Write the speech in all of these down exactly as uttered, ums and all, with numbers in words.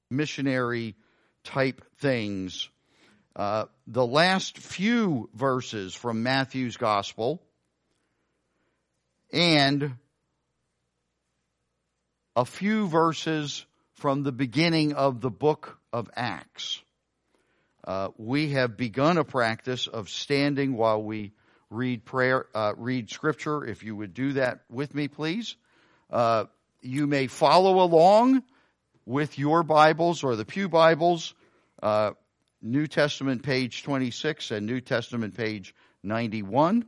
missionary type things. Uh, the last few verses from Matthew's gospel and a few verses from the beginning of the book of Acts. Uh, we have begun a practice of standing while we read prayer, uh, read scripture. If you would do that with me, please. Uh, you may follow along with your Bibles or the Pew Bibles, uh, New Testament page twenty-six and New Testament page ninety-one.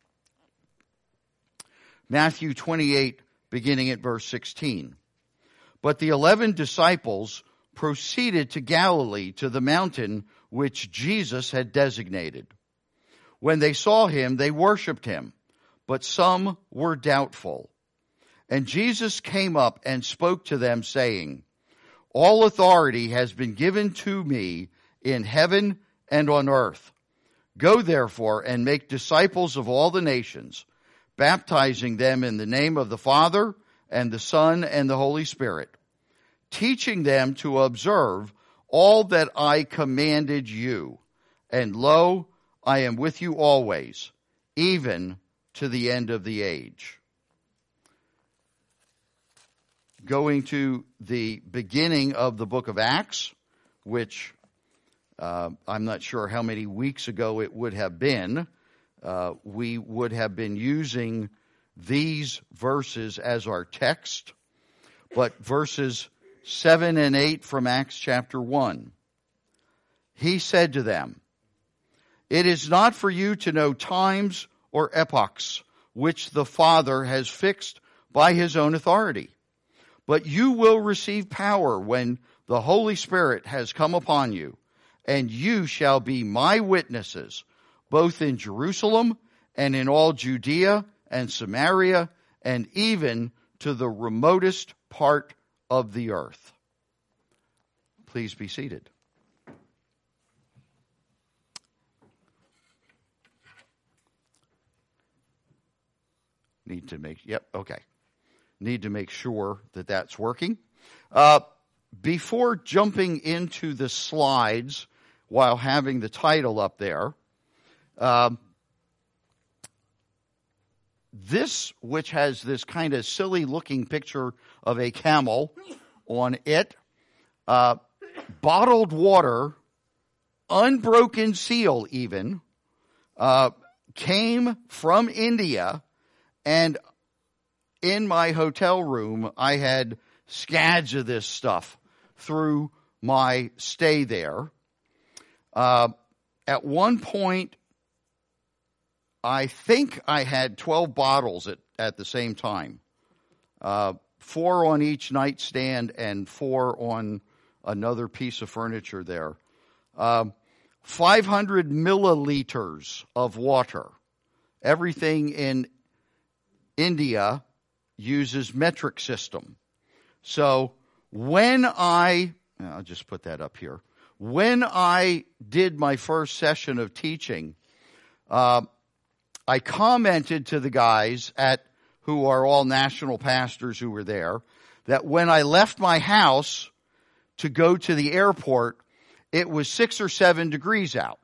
Matthew twenty-eight, beginning at verse sixteen. But the eleven disciples proceeded to Galilee, to the mountain which Jesus had designated. When they saw him, they worshipped him, but some were doubtful. And Jesus came up and spoke to them, saying, All authority has been given to me in heaven and on earth. Go therefore and make disciples of all the nations, baptizing them in the name of the Father and the Son and the Holy Spirit, teaching them to observe all that I commanded you. And lo, I am with you always, even to the end of the age. Going to the beginning of the book of Acts, which uh, I'm not sure how many weeks ago it would have been, uh, we would have been using these verses as our text, but verses seven and eight from Acts chapter one. He said to them, It is not for you to know times or epochs which the Father has fixed by his own authority, but you will receive power when the Holy Spirit has come upon you, and you shall be my witnesses, both in Jerusalem and in all Judea and Samaria, and even to the remotest part of the earth. Please be seated. Need to make, yep, okay. Need to make sure that that's working. Uh, before jumping into the slides while having the title up there, um, this, which has this kind of silly looking picture of a camel on it, uh, bottled water, unbroken seal even, uh, came from India, and in my hotel room I had scads of this stuff through my stay there. Uh, at one point, I think I had twelve bottles at, at the same time. Uh, four on each nightstand and four on another piece of furniture there. Uh, five hundred milliliters of water. Everything in India uses metric system. So when I, I'll just put that up here. When I did my first session of teaching, uh, I commented to the guys at who are all national pastors who were there that when I left my house to go to the airport, it was six or seven degrees out.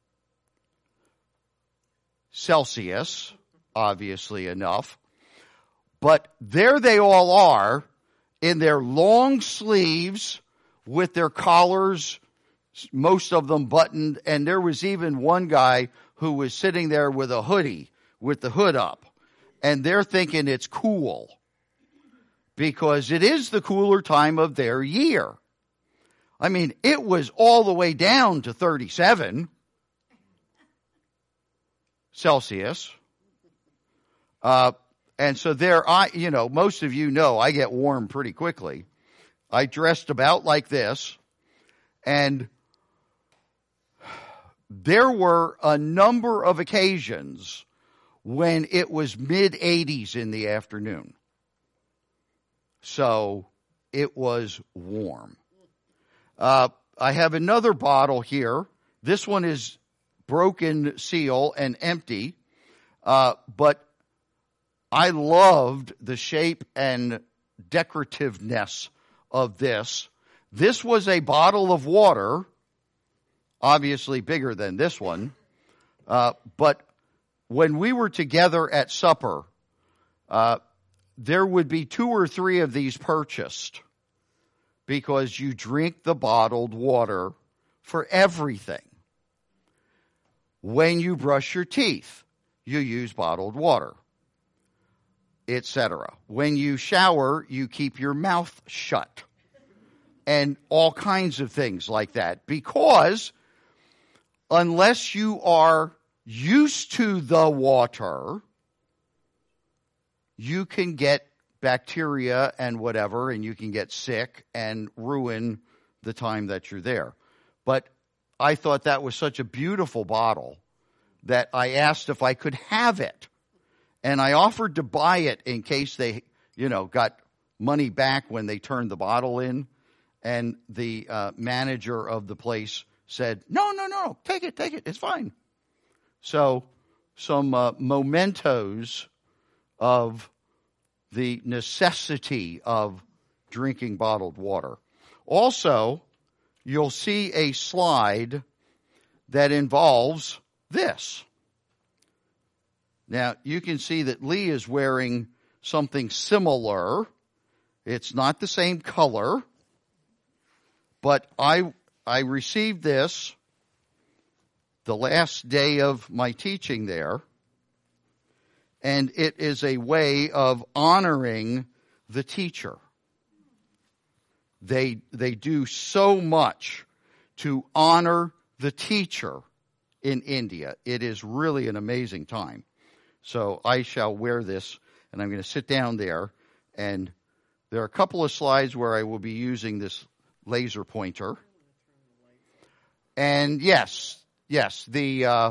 Celsius, obviously enough. But there they all are in their long sleeves with their collars, most of them buttoned, and there was even one guy who was sitting there with a hoodie with the hood up, and they're thinking it's cool because it is the cooler time of their year. I mean, it was all the way down to thirty-seven Celsius. Uh, and so there, I, you know, most of you know I get warm pretty quickly. I dressed about like this, and there were a number of occasions when it was mid eighties in the afternoon. So it was warm. Uh, I have another bottle here. This one is broken seal and empty. Uh, but I loved the shape and decorativeness of this. This was a bottle of water, obviously bigger than this one, uh, but when we were together at supper, uh, there would be two or three of these purchased because you drink the bottled water for everything. When you brush your teeth, you use bottled water, et cetera. When you shower, you keep your mouth shut. And all kinds of things like that. Because unless you are used to the water, you can get bacteria and whatever, and you can get sick and ruin the time that you're there. But I thought that was such a beautiful bottle that I asked if I could have it. And I offered to buy it in case they, you know, got money back when they turned the bottle in. And the uh, manager of the place said, no, no, no, take it, take it, it's fine. So some uh, mementos of the necessity of drinking bottled water. Also, you'll see a slide that involves this. Now, you can see that Lee is wearing something similar. It's not the same color. But I I received this the last day of my teaching there, and it is a way of honoring the teacher. They they do so much to honor the teacher in India. It is really an amazing time. So I shall wear this, and I'm going to sit down there, and there are a couple of slides where I will be using this laser pointer. And yes, yes, the uh,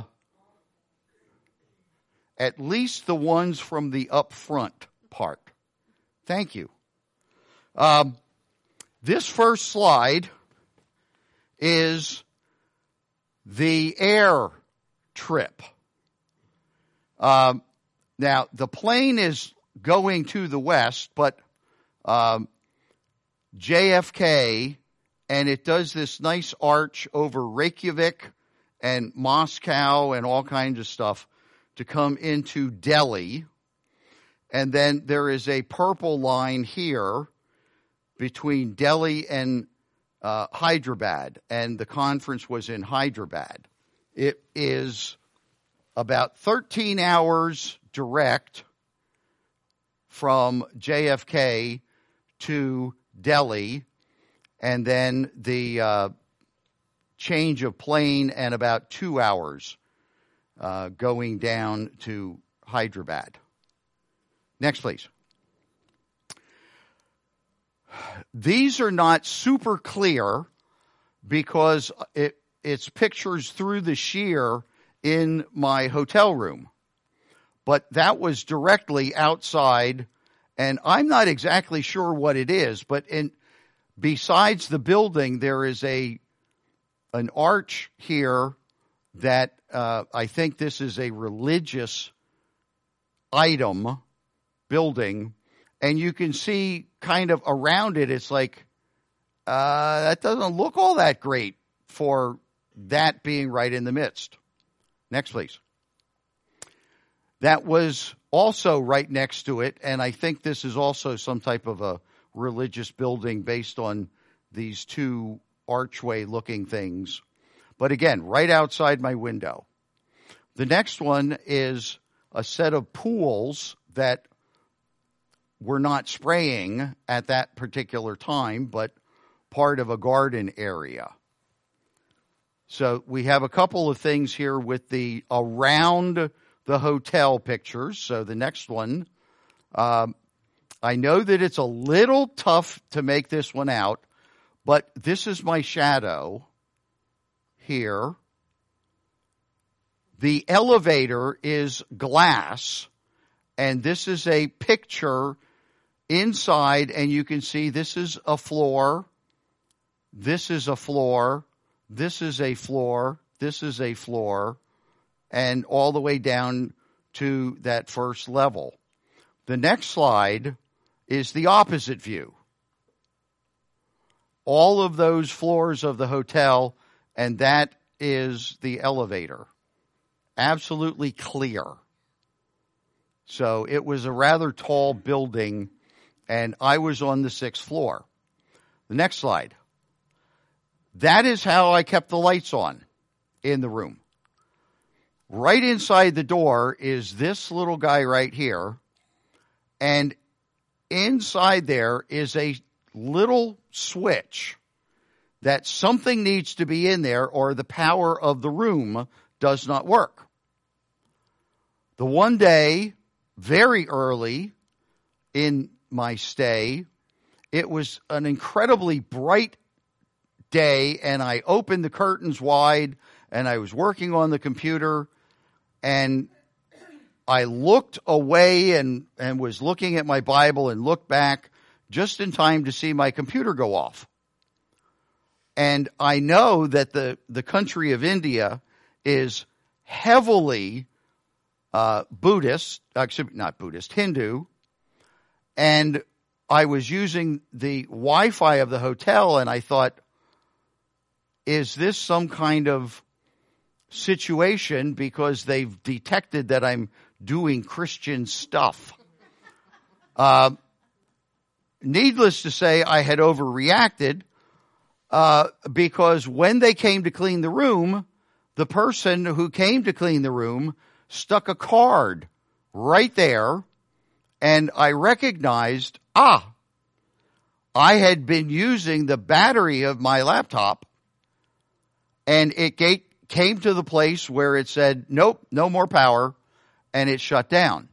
at least the ones from the up front part. Thank you. Um, this first slide is the air trip. Um, now, the plane is going to the west, but um, J F K, and it does this nice arch over Reykjavik and Moscow and all kinds of stuff to come into Delhi. And then there is a purple line here between Delhi and uh, Hyderabad, and the conference was in Hyderabad. It is about thirteen hours direct from J F K to Delhi, and then the uh, change of plane and about two hours uh, going down to Hyderabad. Next, please. These are not super clear because it, it's pictures through the sheer in my hotel room. But that was directly outside, and I'm not exactly sure what it is, but in besides the building, there is a an arch here that uh, I think this is a religious item building, and you can see kind of around it, it's like, uh, that doesn't look all that great for that being right in the midst. Next, please. That was also right next to it, and I think this is also some type of a religious building based on these two archway-looking things. But again, right outside my window. The next one is a set of pools that were not spraying at that particular time, but part of a garden area. So we have a couple of things here with the around the hotel pictures. So the next one, um, I know that it's a little tough to make this one out, but this is my shadow here. The elevator is glass, and this is a picture inside, and you can see this is a floor, this is a floor, this is a floor, this is a floor, and all the way down to that first level. The next slide is the opposite view. all of those floors of the hotel, and that is the elevator. Absolutely clear. So it was a rather tall building, and I was on the sixth floor. The next slide. That is how I kept the lights on in the room. Right inside the door is this little guy right here, and inside there is a little switch that something needs to be in there or the power of the room does not work. The one day, very early in my stay, it was an incredibly bright day, and I opened the curtains wide, and I was working on the computer, and I looked away and, and was looking at my Bible and looked back just in time to see my computer go off. And I know that the, the country of India is heavily uh, Buddhist, actually not Buddhist, Hindu. And I was using the Wi-Fi of the hotel, and I thought, is this some kind of situation because they've detected that I'm doing Christian stuff? Uh, needless to say, I had overreacted uh, because when they came to clean the room, the person who came to clean the room stuck a card right there, and I recognized, ah, I had been using the battery of my laptop, and it came to the place where it said, nope, no more power, and it shut down.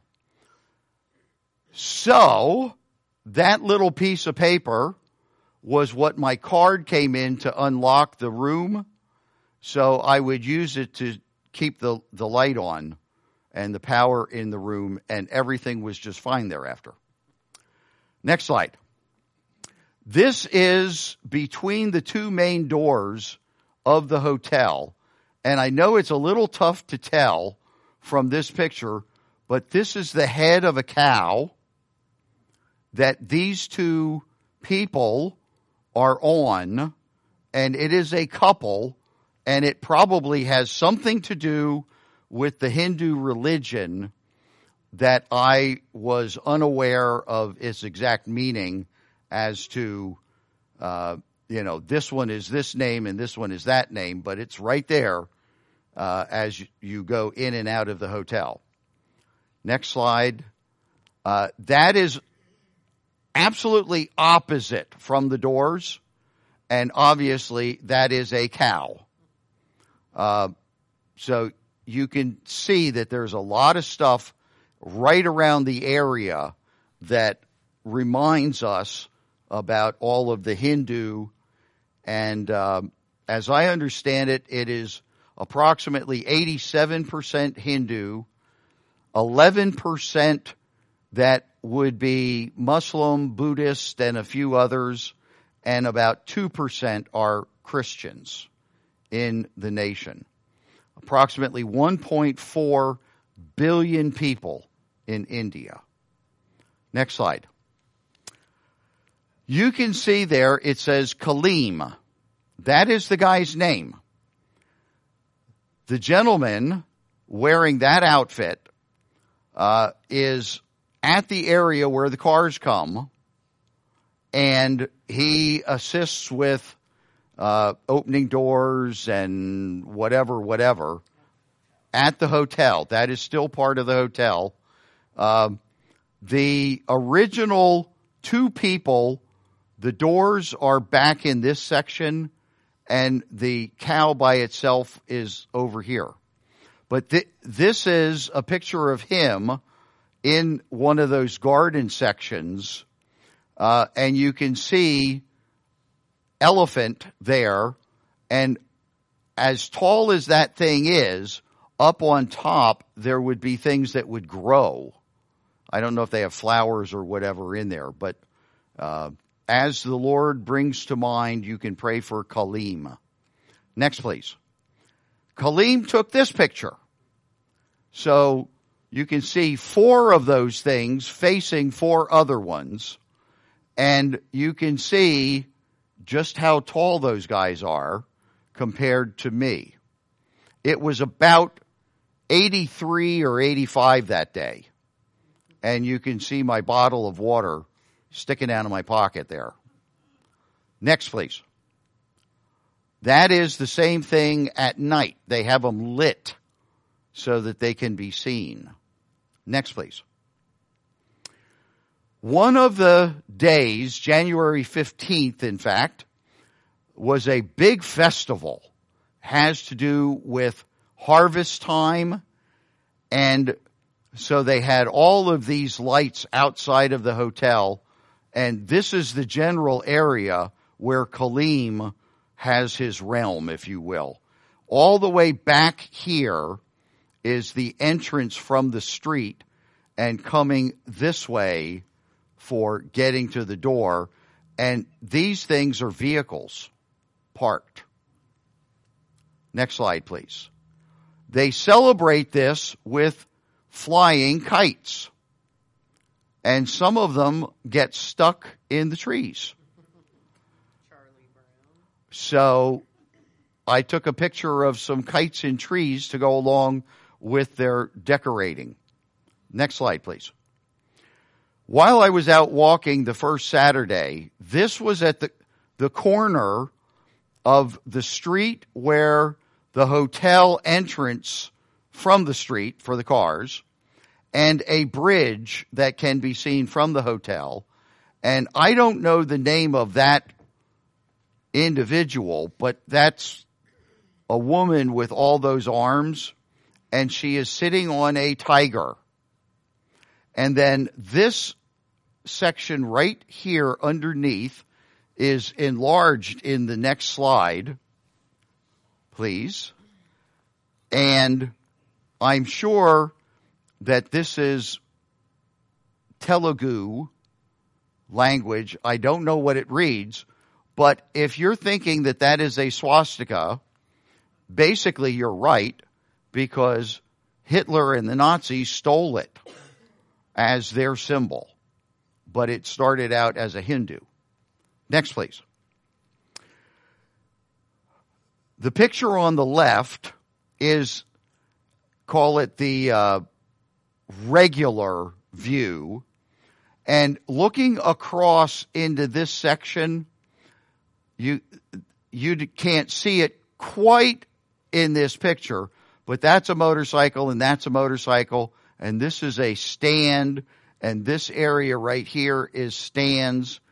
So that little piece of paper was what my card came in to unlock the room. So I would use it to keep the, the light on and the power in the room, and everything was just fine thereafter. Next slide. This is between the two main doors of the hotel, and I know it's a little tough to tell from this picture, but this is the head of a cow that these two people are on, and it is a couple, and it probably has something to do with the Hindu religion that I was unaware of its exact meaning as to, uh, you know, this one is this name and this one is that name, but it's right there uh, as you go in and out of the hotel. Next slide. Uh, that is absolutely opposite from the doors, and obviously that is a cow. Uh, so you can see that there's a lot of stuff right around the area that reminds us about all of the Hindu, and um, as I understand it, it is approximately eighty-seven percent Hindu, eleven percent that would be Muslim, Buddhist, and a few others, and about two percent are Christians in the nation. Approximately one point four billion people in India. Next slide. You can see there it says Kaleem. That is the guy's name. The gentleman wearing that outfit uh, is at the area where the cars come, and he assists with uh, opening doors and whatever, whatever at the hotel. That is still part of the hotel. Uh, the original two people, the doors are back in this section, and the cow by itself is over here. But th- this is a picture of him in one of those garden sections, uh, and you can see elephant there, and as tall as that thing is, up on top there would be things that would grow. I don't know if they have flowers or whatever in there, but uh, as the Lord brings to mind, you can pray for Kaleem. Next, please. Kaleem took this picture. So you can see four of those things facing four other ones. And you can see just how tall those guys are compared to me. It was about eighty-three or eighty-five that day. And you can see my bottle of water sticking out of my pocket there. Next, please. That is the same thing at night. They have them lit so that they can be seen. Next, please. One of the days, January fifteenth, in fact, was a big festival. Has to do with harvest time. And so they had all of these lights outside of the hotel. And this is the general area where Kaleem has his realm, if you will. All the way back here is the entrance from the street, and coming this way for getting to the door. And these things are vehicles parked. Next slide, please. They celebrate this with flying kites. And some of them get stuck in the trees. Charlie Brown. So I took a picture of some kites in trees to go along with their decorating. Next slide, please. While I was out walking the first Saturday, this was at the, the corner of the street where the hotel entrance from the street for the cars, and a bridge that can be seen from the hotel. And I don't know the name of that individual, but that's a woman with all those arms, and she is sitting on a tiger. And then this section right here underneath is enlarged in the next slide, please. And I'm sure that this is Telugu language. I don't know what it reads, but if you're thinking that that is a swastika, basically you're right, because Hitler and the Nazis stole it as their symbol, but it started out as a Hindu. Next, please. The picture on the left is, call it the uh, regular view. And looking across into this section, you you can't see it quite in this picture, but that's a motorcycle and that's a motorcycle, and this is a stand, and this area right here is stands.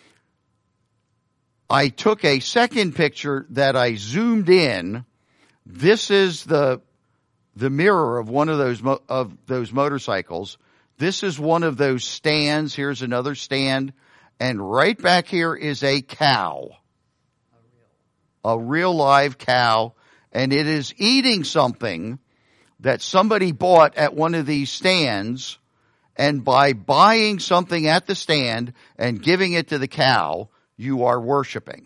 I took a second picture that I zoomed in. This is the the mirror of one of those mo- of those motorcycles. This is one of those stands. Here's another stand, and right back here is a cow, a real live cow, and it is eating something that somebody bought at one of these stands. And by buying something at the stand and giving it to the cow, you are worshiping.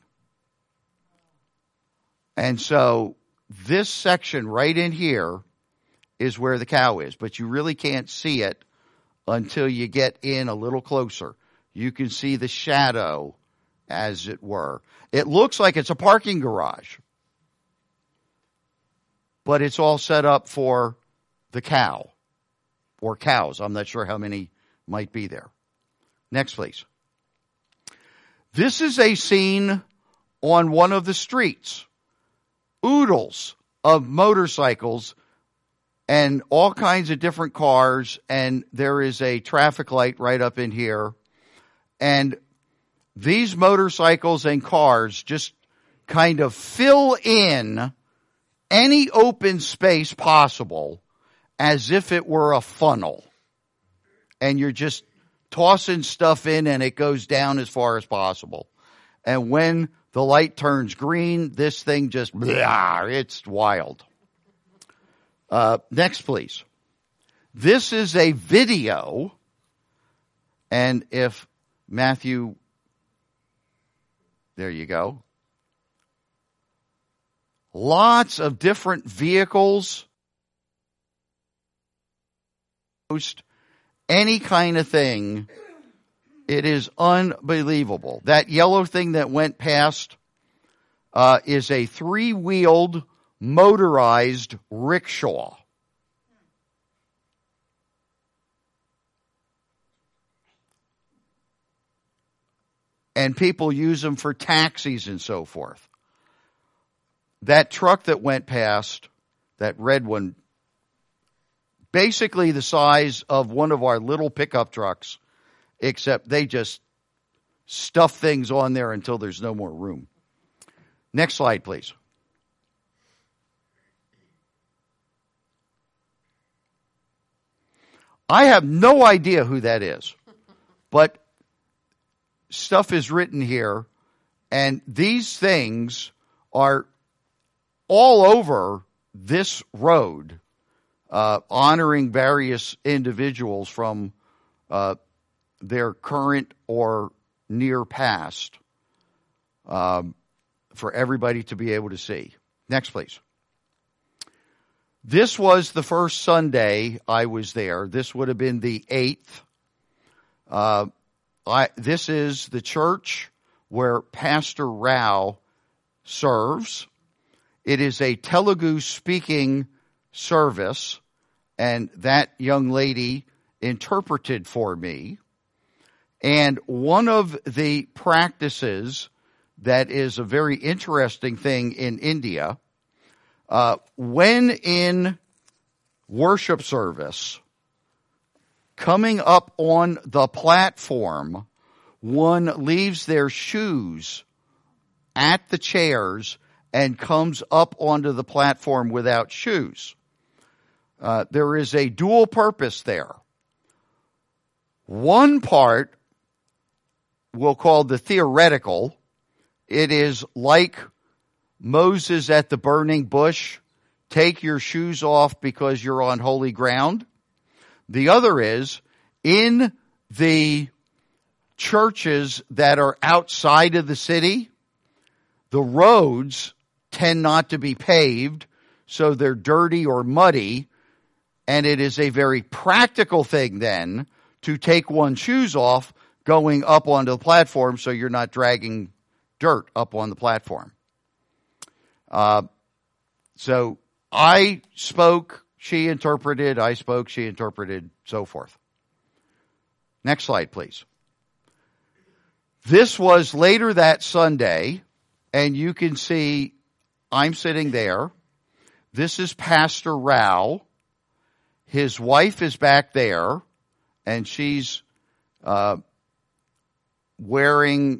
And so this section right in here is where the cow is, but you really can't see it until you get in a little closer. You can see the shadow, as it were. It looks like it's a parking garage, but it's all set up for the cow or cows. I'm not sure how many might be there. Next, please. This is a scene on one of the streets. Oodles of motorcycles and all kinds of different cars, and there is a traffic light right up in here. And these motorcycles and cars just kind of fill in any open space possible as if it were a funnel. And you're just tossing stuff in and it goes down as far as possible. And when the light turns green, this thing just, blah, it's wild. Uh, next, please. This is a video. And if Matthew, there you go. Lots of different vehicles. Any kind of thing It is unbelievable. That yellow thing that went past uh, is a three-wheeled motorized rickshaw. And people use them for taxis and so forth. That truck that went past, that red one, basically the size of one of our little pickup trucks, except they just stuff things on there until there's no more room. Next slide, please. I have no idea who that is, but stuff is written here, and these things are all over this road, uh, honoring various individuals from uh, their current or near past, um, for everybody to be able to see. Next, please. This was the first Sunday I was there. This would have been the eighth. Uh, I, this is the church where Pastor Rao serves. It is a Telugu-speaking service, and that young lady interpreted for me. And one of the practices that is a very interesting thing in India, uh, when in worship service, coming up on the platform, one leaves their shoes at the chairs and comes up onto the platform without shoes. Uh, there is a dual purpose there. One part we'll call the theoretical. It is like Moses at the burning bush. Take your shoes off because you're on holy ground. The other is in the churches that are outside of the city, the roads tend not to be paved, so they're dirty or muddy, and it is a very practical thing then to take one's shoes off going up onto the platform so you're not dragging dirt up on the platform. Uh, so I spoke, she interpreted, I spoke, she interpreted, so forth. Next slide, please. This was later that Sunday, and you can see I'm sitting there. This is Pastor Rao. His wife is back there, and she's uh, wearing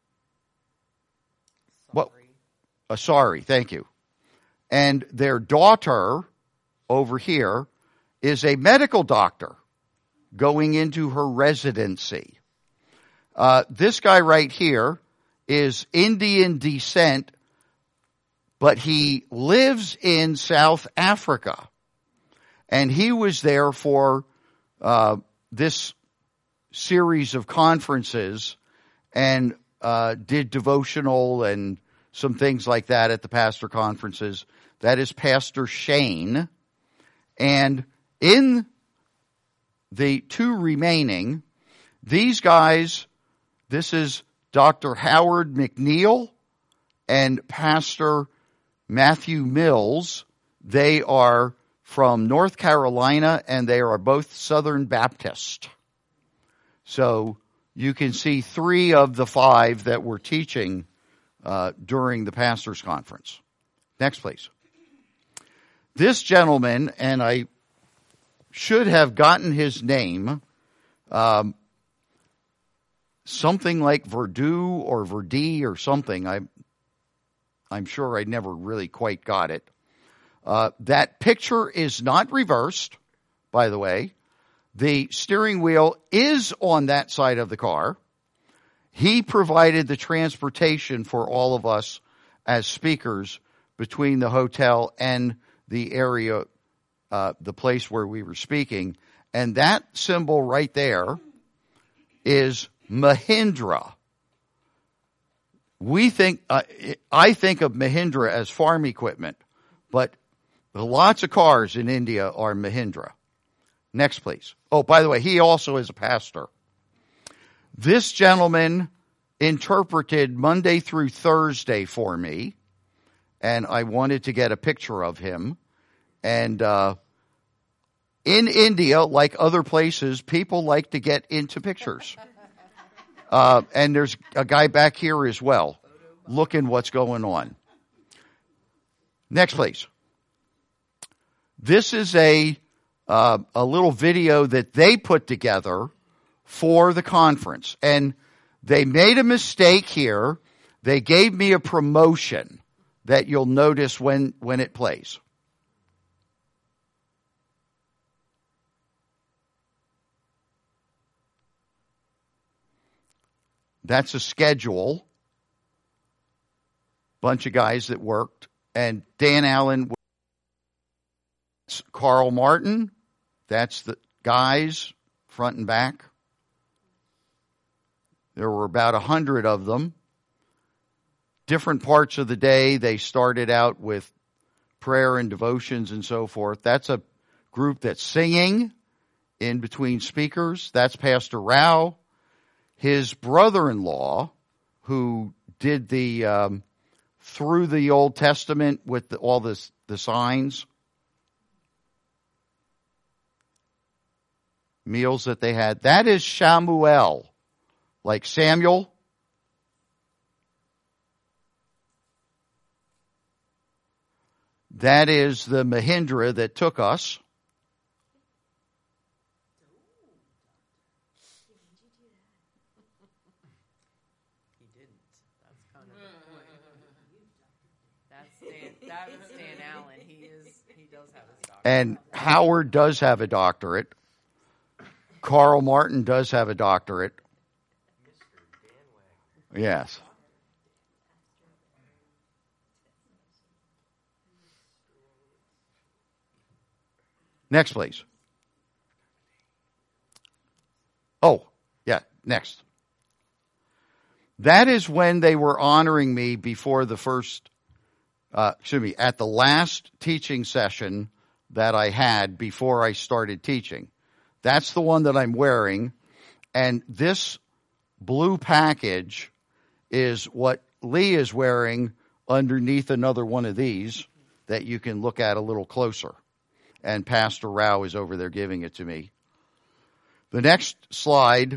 what? A sari, thank you. And their daughter over here is a medical doctor going into her residency. Uh, this guy right here is Indian descent, but he lives in South Africa. And he was there for uh, this series of conferences and uh, did devotional and some things like that at the pastor conferences. That is Pastor Shane. And in the two remaining, these guys, this is Doctor Howard McNeil and Pastor Matthew Mills. They are from North Carolina, and they are both Southern Baptist. So you can see three of the five that were teaching uh, during the pastor's conference. Next, please. This gentleman, and I should have gotten his name, um, something like Verdu or Verdi or something. I, I'm sure I never really quite got it. Uh, that picture is not reversed, by the way. The steering wheel is on that side of the car. He provided the transportation for all of us as speakers between the hotel and the area, uh, the place where we were speaking. And that symbol right there is Mahindra. We think, uh, I think of Mahindra as farm equipment, but lots of cars in India are Mahindra. Next, please. Oh, by the way, he also is a pastor. This gentleman interpreted Monday through Thursday for me, and I wanted to get a picture of him. And uh, in India, like other places, people like to get into pictures. Uh, and there's a guy back here as well, looking what's going on. Next, please. This is a uh, a little video that they put together for the conference. And they made a mistake here. They gave me a promotion that you'll notice when, when it plays. That's a schedule. Bunch of guys that worked. And Dan Allen, Carl Martin, that's the guys, front and back. There were about a hundred of them. Different parts of the day, they started out with prayer and devotions and so forth. That's a group that's singing in between speakers. That's Pastor Rao. His brother-in-law, who did the um, through the Old Testament with the, all this, the signs, meals that they had. That is Shamuel, like Samuel. That is the Mahindra that took us. He didn't. That's kind of the point. That's Dan, that was Dan Allen. He is. He does have his doctorate. And Howard does have a doctorate. Carl Martin does have a doctorate. Yes. Next, please. Oh, yeah, next. That is when they were honoring me before the first, uh, excuse me, at the last teaching session that I had before I started teaching. That's the one that I'm wearing. And this blue package is what Lee is wearing underneath another one of these that you can look at a little closer. And Pastor Rao is over there giving it to me. The next slide,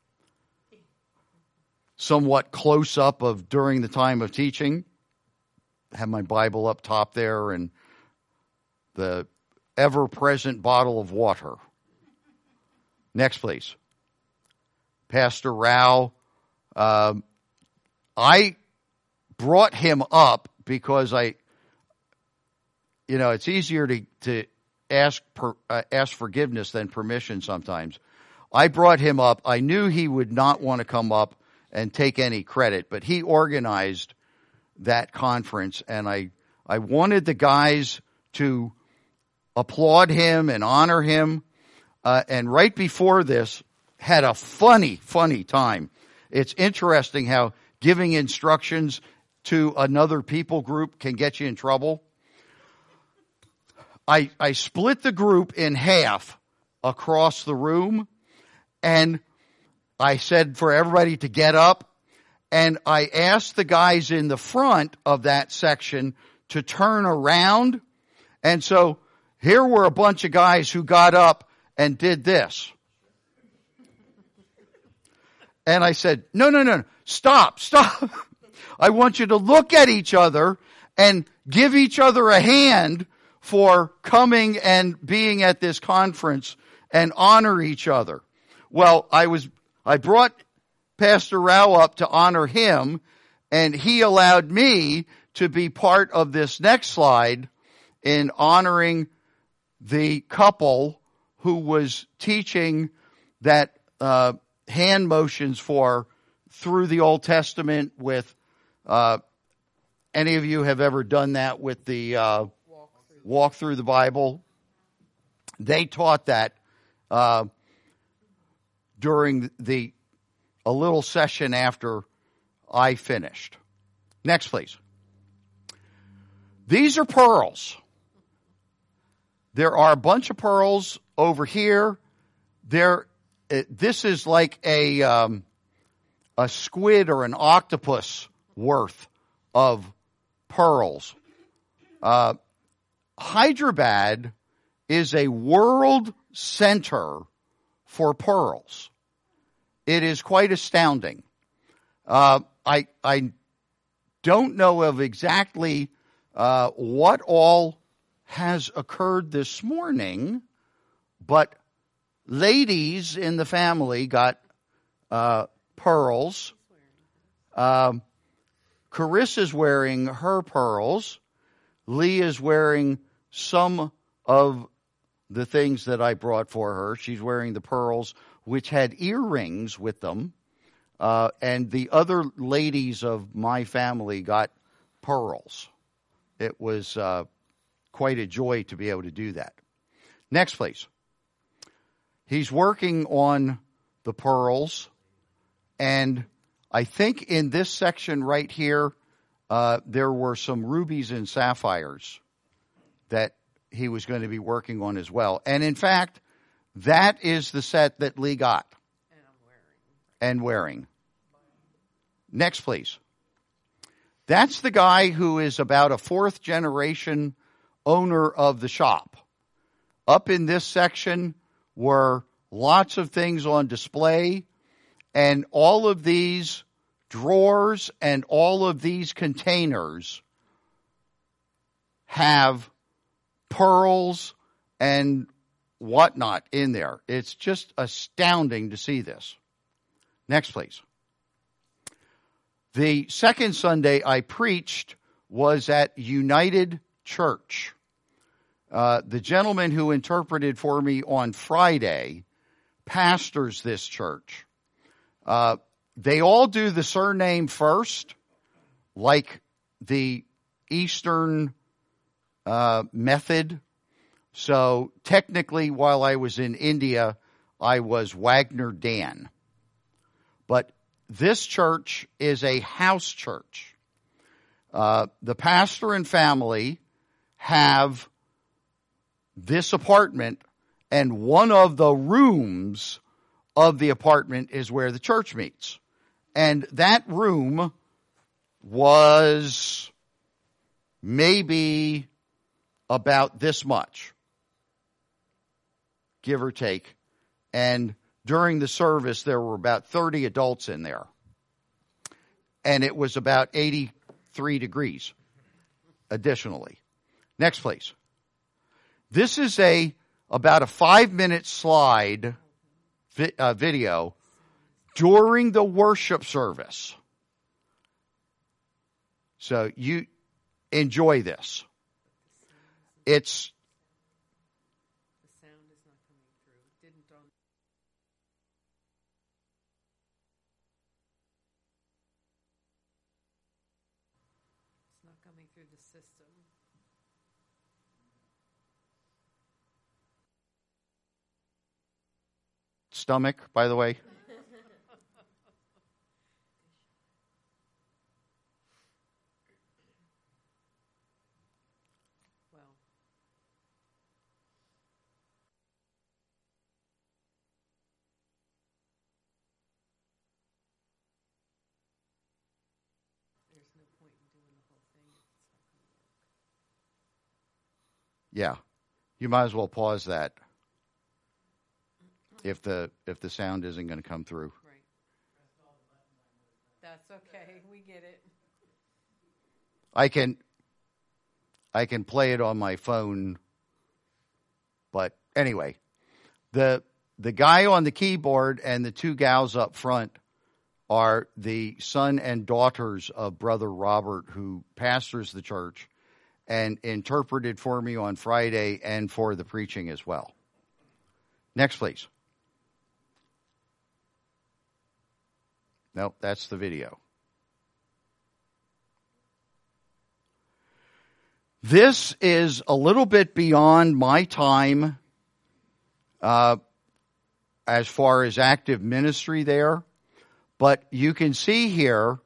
somewhat close up of during the time of teaching. I have my Bible up top there and the ever-present bottle of water. Next, please. Pastor Rao, uh, I brought him up because I, you know, it's easier to, to ask per, uh, ask forgiveness than permission sometimes. I brought him up. I knew he would not want to come up and take any credit, but he organized that conference, and I, I wanted the guys to applaud him and honor him. Uh, and right before this, had a funny, funny time. It's interesting how giving instructions to another people group can get you in trouble. I, I split the group in half across the room, and I said for everybody to get up, and I asked the guys in the front of that section to turn around. And so here were a bunch of guys who got up and did this. And I said, no, no, no, stop, stop. I want you to look at each other and give each other a hand for coming and being at this conference and honor each other. Well, I was, I brought Pastor Rao up to honor him, and he allowed me to be part of this next slide in honoring the couple who was teaching that uh, hand motions for through the Old Testament with, uh, any of you have ever done that with the uh, walk, through. walk through the Bible? They taught that uh, during the a little session after I finished. Next, please. These are pearls. There are a bunch of pearls over here. There, this is like a um, a squid or an octopus worth of pearls. Uh, Hyderabad is a world center for pearls. It is quite astounding. Uh, I I don't know of exactly uh, what all has occurred this morning, but ladies in the family got uh, pearls. Um, Carissa's wearing her pearls. Lee is wearing some of the things that I brought for her. She's wearing the pearls, which had earrings with them. Uh, and the other ladies of my family got pearls. It was uh, quite a joy to be able to do that. Next, please. He's working on the pearls, and I think in this section right here, uh, there were some rubies and sapphires that he was going to be working on as well. And in fact, that is the set that Lee got. And I'm wearing. And wearing. Next, please. That's the guy who is about a fourth generation owner of the shop. Up in this section were lots of things on display, and all of these drawers and all of these containers have pearls and whatnot in there. It's just astounding to see this. Next, please. The second Sunday I preached was at United Church. Uh, the gentleman who interpreted for me on Friday pastors this church. Uh, they all do the surname first, like the Eastern uh, method. So technically, while I was in India, I was Wagner Dan. But this church is a house church. Uh, the pastor and family have this apartment, and one of the rooms of the apartment is where the church meets. And that room was maybe about this much, give or take. And during the service, there were about thirty adults in there. And it was about eighty-three degrees additionally. Next, please. This is a about a five-minute slide vi- uh, video during the worship service. So you enjoy this. It's the sound is not coming through. It didn't on. It's not coming through the system. stomach, by the way. Well, there's no point in doing the whole thing if it's not going to work. Yeah. You might as well pause that if the if the sound isn't going to come through. Right. That's okay. We get it. I can I can play it on my phone, but anyway, the the guy on the keyboard and the two gals up front are the son and daughters of Brother Robert, who pastors the church and interpreted for me on Friday and for the preaching as well. Next, please. Nope, that's the video. This is a little bit beyond my time uh, as far as active ministry there, but you can see here,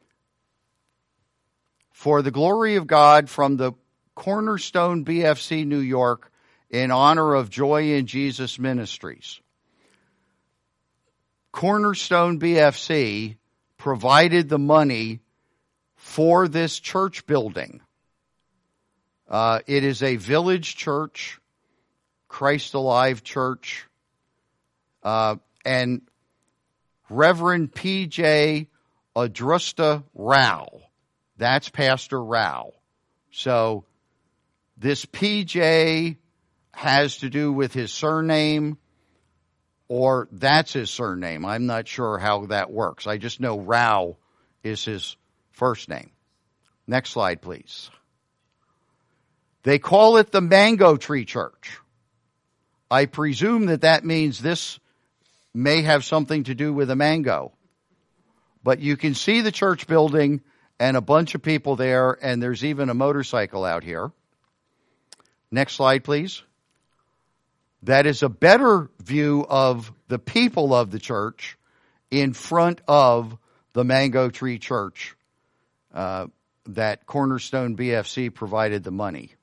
for the glory of God, from the Cornerstone B F C New York, in honor of Joy in Jesus Ministries. Cornerstone B F C provided the money for this church building. Uh, it is a village church, Christ Alive Church, uh, and Reverend P J Adrusta Rao. That's Pastor Rao. So this P J has to do with his surname, or that's his surname. I'm not sure how that works. I just know Rao is his first name. Next slide, please. They call it the Mango Tree Church. I presume that that means this may have something to do with a mango. But you can see the church building and a bunch of people there, and there's even a motorcycle out here. Next slide, please. That is a better view of the people of the church in front of the Mango Tree Church uh, that Cornerstone B F C provided the money.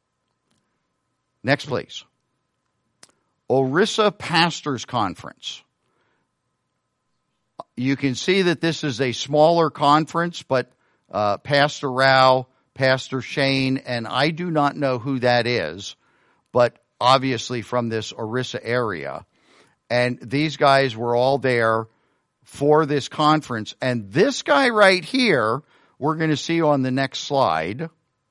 Next, please. Orissa Pastors Conference. You can see that this is a smaller conference, but uh, Pastor Rao, Pastor Shane, and I do not know who that is, but obviously from this Orissa area. And these guys were all there for this conference. And this guy right here, we're going to see on the next slide,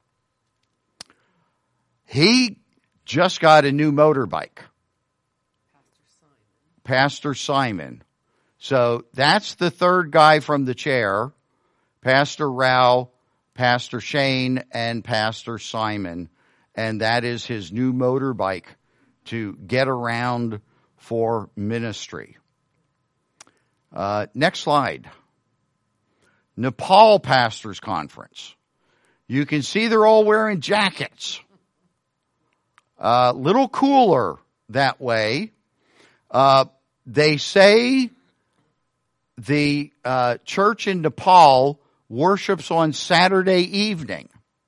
he just got a new motorbike. Pastor Simon. Pastor Simon. So that's the third guy from the chair, Pastor Rao, Pastor Shane, and Pastor Simon. And that is his new motorbike to get around for ministry. Uh, next slide. Nepal Pastors Conference. You can see they're all wearing jackets. A uh, little cooler that way. Uh, they say the uh, church in Nepal worships on Saturday evening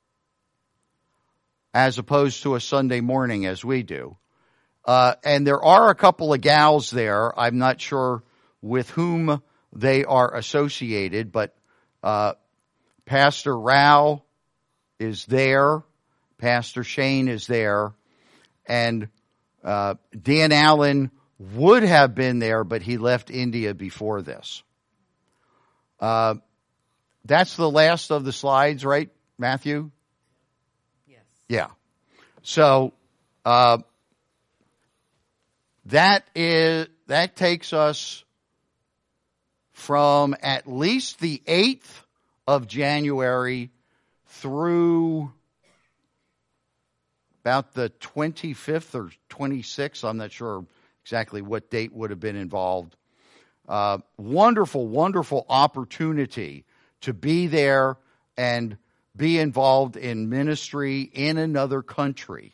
as opposed to a Sunday morning as we do. Uh, and there are a couple of gals there. I'm not sure with whom they are associated, but uh, Pastor Rao is there. Pastor Shane is there. And uh, Dan Allen would have been there, but he left India before this. Uh, that's the last of the slides, right, Matthew? Yes. Yeah. So uh, that is that takes us from at least the eighth of January through about the twenty-fifth or twenty-sixth. I'm not sure exactly what date would have been involved. Uh, wonderful, wonderful opportunity to be there and be involved in ministry in another country.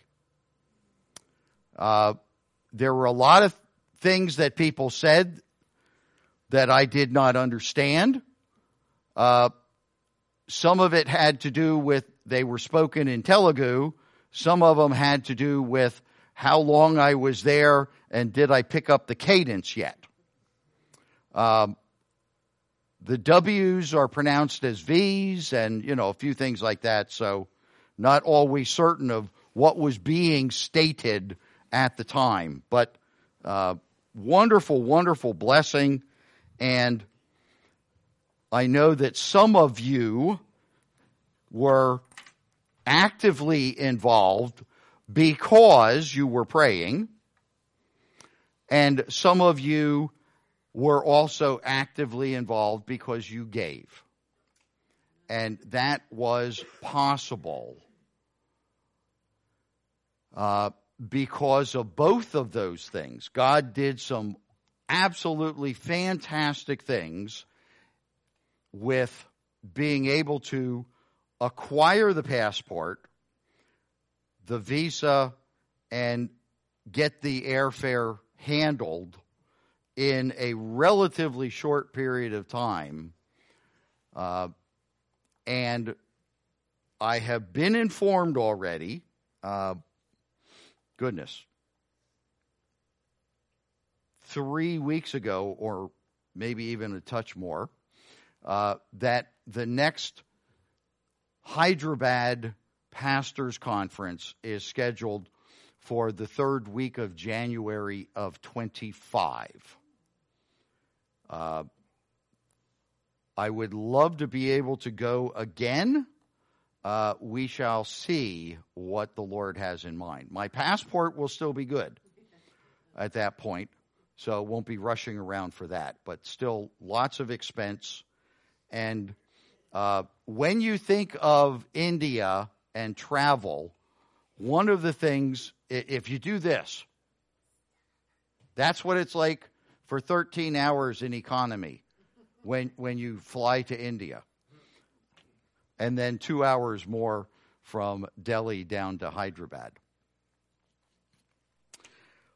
Uh, there were a lot of things that people said that I did not understand. Uh, some of it had to do with they were spoken in Telugu. Some of them had to do with how long I was there and did I pick up the cadence yet. Um, the W's are pronounced as V's and, you know, a few things like that. So not always certain of what was being stated at the time. But uh, wonderful, wonderful blessing. And I know that some of you were actively involved because you were praying, and some of you were also actively involved because you gave. And that was possible uh, because of both of those things. God did some absolutely fantastic things with being able to acquire the passport, the visa, and get the airfare handled in a relatively short period of time. Uh, and I have been informed already, uh, goodness, three weeks ago, or maybe even a touch more, uh, that the next Hyderabad Pastors Conference is scheduled for the third week of January of twenty-five. Uh, I would love to be able to go again. Uh, we shall see what the Lord has in mind. My passport will still be good at that point, so won't be rushing around for that, but still lots of expense. And uh, when you think of India and travel, one of the things, if you do this, that's what it's like for thirteen hours in economy when when you fly to India. And then two hours more from Delhi down to Hyderabad.